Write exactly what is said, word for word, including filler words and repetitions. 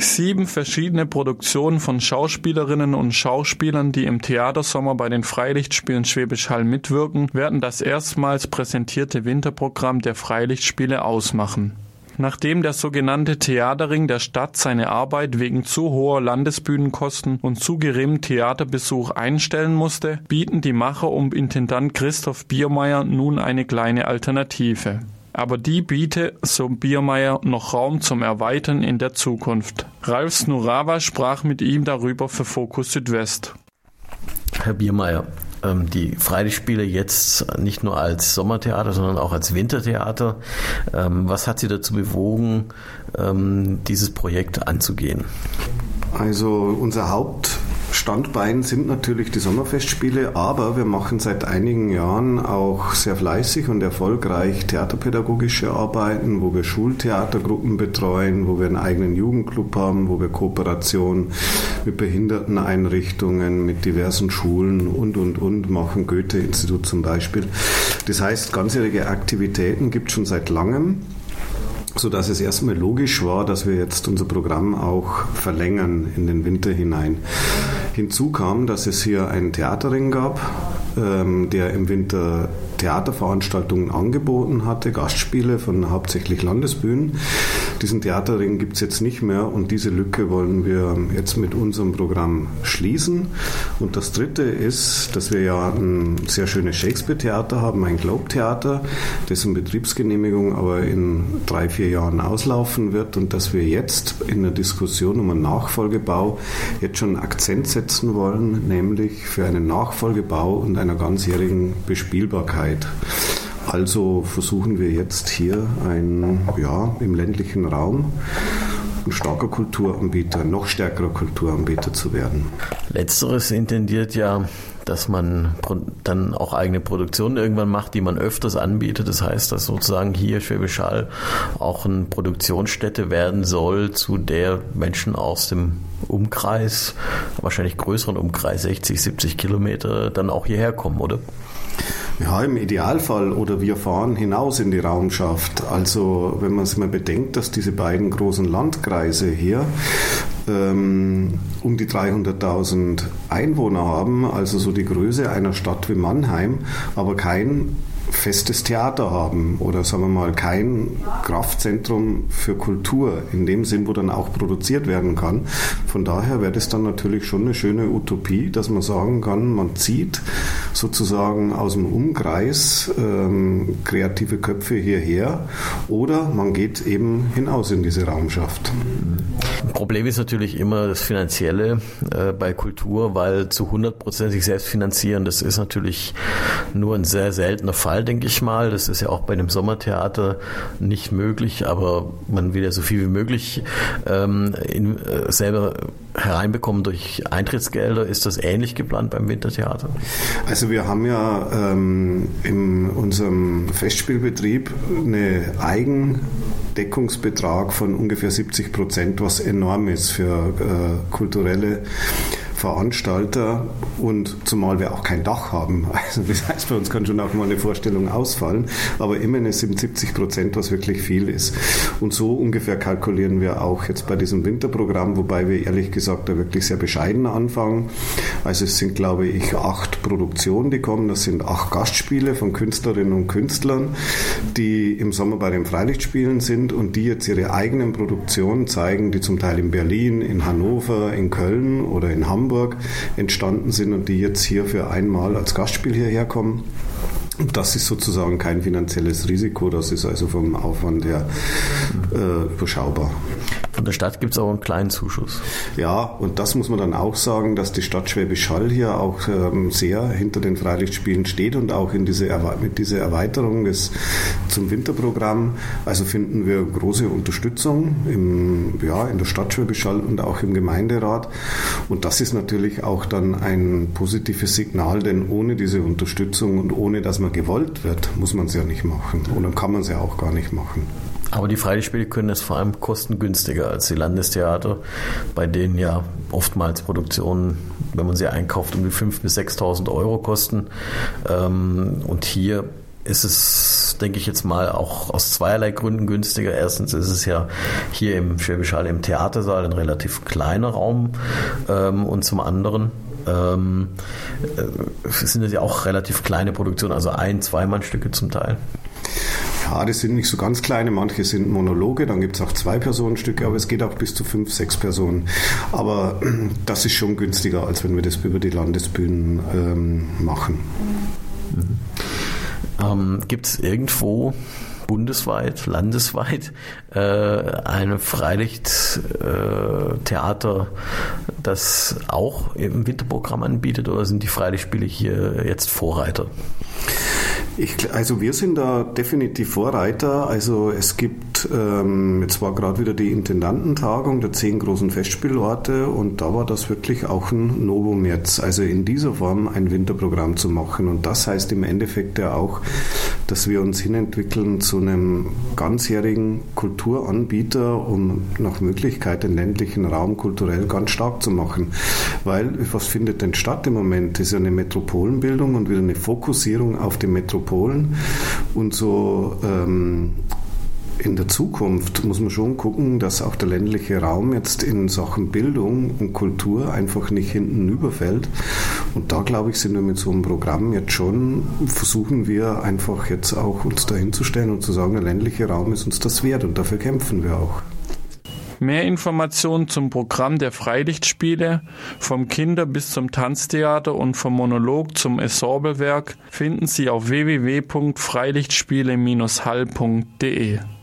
Sieben verschiedene Produktionen von Schauspielerinnen und Schauspielern, die im Theatersommer bei den Freilichtspielen Schwäbisch Hall mitwirken, werden das erstmals präsentierte Winterprogramm der Freilichtspiele ausmachen. Nachdem der sogenannte Theaterring der Stadt seine Arbeit wegen zu hoher Landesbühnenkosten und zu geringem Theaterbesuch einstellen musste, bieten die Macher um Intendant Christoph Biermeier nun eine kleine Alternative. Aber die biete, so Biermeier, noch Raum zum Erweitern in der Zukunft. Ralf Snurawa sprach mit ihm darüber für Fokus Südwest. Herr Biermeier, die Freilichtspiele jetzt nicht nur als Sommertheater, sondern auch als Wintertheater. Was hat Sie dazu bewogen, dieses Projekt anzugehen? Also unser Hauptstandbein sind natürlich die Sommerfestspiele, aber wir machen seit einigen Jahren auch sehr fleißig und erfolgreich theaterpädagogische Arbeiten, wo wir Schultheatergruppen betreuen, wo wir einen eigenen Jugendclub haben, wo wir Kooperation mit Behinderteneinrichtungen, mit diversen Schulen und, und, und machen, Goethe-Institut zum Beispiel. Das heißt, ganzjährige Aktivitäten gibt es schon seit langem, sodass es erstmal logisch war, dass wir jetzt unser Programm auch verlängern in den Winter hinein. Hinzu kam, dass es hier einen Theaterring gab, ähm, der im Winter Theaterveranstaltungen angeboten hatte, Gastspiele von hauptsächlich Landesbühnen. Diesen Theaterring gibt es jetzt nicht mehr und diese Lücke wollen wir jetzt mit unserem Programm schließen. Und das Dritte ist, dass wir ja ein sehr schönes Shakespeare-Theater haben, ein Globe-Theater, dessen Betriebsgenehmigung aber in drei, vier Jahren auslaufen wird und dass wir jetzt in der Diskussion um einen Nachfolgebau jetzt schon einen Akzent setzen wollen, nämlich für einen Nachfolgebau und einer ganzjährigen Bespielbarkeit. Also versuchen wir jetzt hier ein, ja, im ländlichen Raum ein starker Kulturanbieter, noch stärkerer Kulturanbieter zu werden. Letzteres intendiert ja, dass man dann auch eigene Produktionen irgendwann macht, die man öfters anbietet. Das heißt, dass sozusagen hier Schwäbisch Hall auch eine Produktionsstätte werden soll, zu der Menschen aus dem Umkreis, wahrscheinlich größeren Umkreis, sechzig, siebzig Kilometer, dann auch hierher kommen, oder? Ja, im Idealfall oder wir fahren hinaus in die Raumschaft. Also wenn man sich mal bedenkt, dass diese beiden großen Landkreise hier ähm, um die dreihunderttausend Einwohner haben, also so die Größe einer Stadt wie Mannheim, aber kein festes Theater haben oder sagen wir mal kein Kraftzentrum für Kultur in dem Sinn, wo dann auch produziert werden kann. Von daher wäre das dann natürlich schon eine schöne Utopie, dass man sagen kann, man zieht sozusagen aus dem Umkreis ähm, kreative Köpfe hierher oder man geht eben hinaus in diese Raumschaft. Ein Problem ist natürlich immer das Finanzielle äh, bei Kultur, weil zu hundert Prozent sich selbst finanzieren, das ist natürlich nur ein sehr seltener Fall, denke ich mal. Das ist ja auch bei dem Sommertheater nicht möglich, aber man will ja so viel wie möglich ähm, in, äh, selber hereinbekommen durch Eintrittsgelder. Ist das ähnlich geplant beim Wintertheater? Also wir haben ja ähm, in unserem Festspielbetrieb eine Eigendeckungsbetrag von ungefähr siebzig Prozent, was enorm ist für äh, kulturelle Veranstalter und zumal wir auch kein Dach haben. Also das heißt, bei uns kann schon auch mal eine Vorstellung ausfallen, aber immerhin sind siebzig Prozent, was wirklich viel ist. Und so ungefähr kalkulieren wir auch jetzt bei diesem Winterprogramm, wobei wir ehrlich gesagt da wirklich sehr bescheiden anfangen. Also es sind, glaube ich, acht Produktionen, die kommen. Das sind acht Gastspiele von Künstlerinnen und Künstlern, die im Sommer bei den Freilichtspielen sind und die jetzt ihre eigenen Produktionen zeigen, die zum Teil in Berlin, in Hannover, in Köln oder in Hamburg entstanden sind und die jetzt hier für einmal als Gastspiel hierher kommen. Und das ist sozusagen kein finanzielles Risiko, das ist also vom Aufwand her äh, überschaubar. Von der Stadt gibt es auch einen kleinen Zuschuss. Ja, und das muss man dann auch sagen, dass die Stadt Schwäbisch Hall hier auch ähm, sehr hinter den Freilichtspielen steht und auch in diese mit dieser Erweiterung des, zum Winterprogramm. Also finden wir große Unterstützung im, ja, in der Stadt Schwäbisch Hall und auch im Gemeinderat. Und das ist natürlich auch dann ein positives Signal, denn ohne diese Unterstützung und ohne, dass man gewollt wird, muss man es ja nicht machen. Und dann kann man es ja auch gar nicht machen. Aber die Freilichtspiele können es vor allem kostengünstiger als die Landestheater, bei denen ja oftmals Produktionen, wenn man sie einkauft, um die fünftausend bis sechstausend Euro kosten. Und hier ist es, denke ich jetzt mal, auch aus zweierlei Gründen günstiger. Erstens ist es ja hier im Schwäbisch Hall im Theatersaal ein relativ kleiner Raum ähm, und zum anderen ähm, äh, sind es ja auch relativ kleine Produktionen, also ein-, Zweimannstücke zum Teil. Ja, das sind nicht so ganz kleine, manche sind Monologe, dann gibt es auch Zwei-Personen-Stücke, aber es geht auch bis zu fünf, sechs Personen. Aber das ist schon günstiger, als wenn wir das über die Landesbühnen ähm, machen. Mhm. Ähm, gibt es irgendwo bundesweit, landesweit äh, eine Freilichttheater, äh, das auch im Winterprogramm anbietet, oder sind die Freilichtspiele hier jetzt Vorreiter? Ich, also wir sind da definitiv Vorreiter. Also es gibt, ähm, jetzt war gerade wieder die Intendantentagung der zehn großen Festspielorte und da war das wirklich auch ein Novum jetzt, also in dieser Form ein Winterprogramm zu machen. Und das heißt im Endeffekt ja auch, dass wir uns hinentwickeln zu einem ganzjährigen Kulturanbieter, um nach Möglichkeit den ländlichen Raum kulturell ganz stark zu machen. Weil, was findet denn statt im Moment? Das ist ja eine Metropolenbildung und wieder eine Fokussierung auf die Metropolen. Und so ähm, in der Zukunft muss man schon gucken, dass auch der ländliche Raum jetzt in Sachen Bildung und Kultur einfach nicht hinten überfällt. Und da, glaube ich, sind wir mit so einem Programm jetzt schon, versuchen wir einfach jetzt auch uns dahin zu stellen und zu sagen, der ländliche Raum ist uns das wert und dafür kämpfen wir auch. Mehr Informationen zum Programm der Freilichtspiele, vom Kinder- bis zum Tanztheater und vom Monolog zum Ensemblewerk finden Sie auf w w w punkt freilichtspiele Bindestrich hall punkt de.